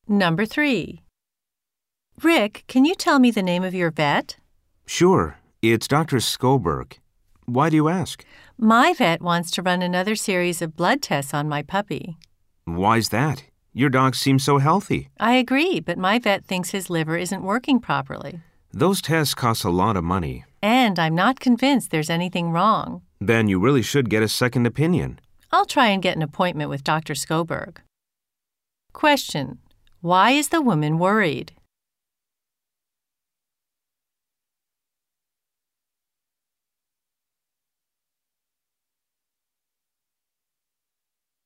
Number 3. Rick, can you tell me the name of your vet? Sure, it's Dr. Skoberg. Why do you ask? My vet wants to run another series of blood tests on my puppy. Why's that? Your dog seems so healthy. I agree, but my vet thinks his liver isn't working properly. Those tests cost a lot of money. And I'm not convinced there's anything wrong. Then you really should get a second opinion. I'll try and get an appointment with Dr. Skoberg. Question: Why is the woman worried?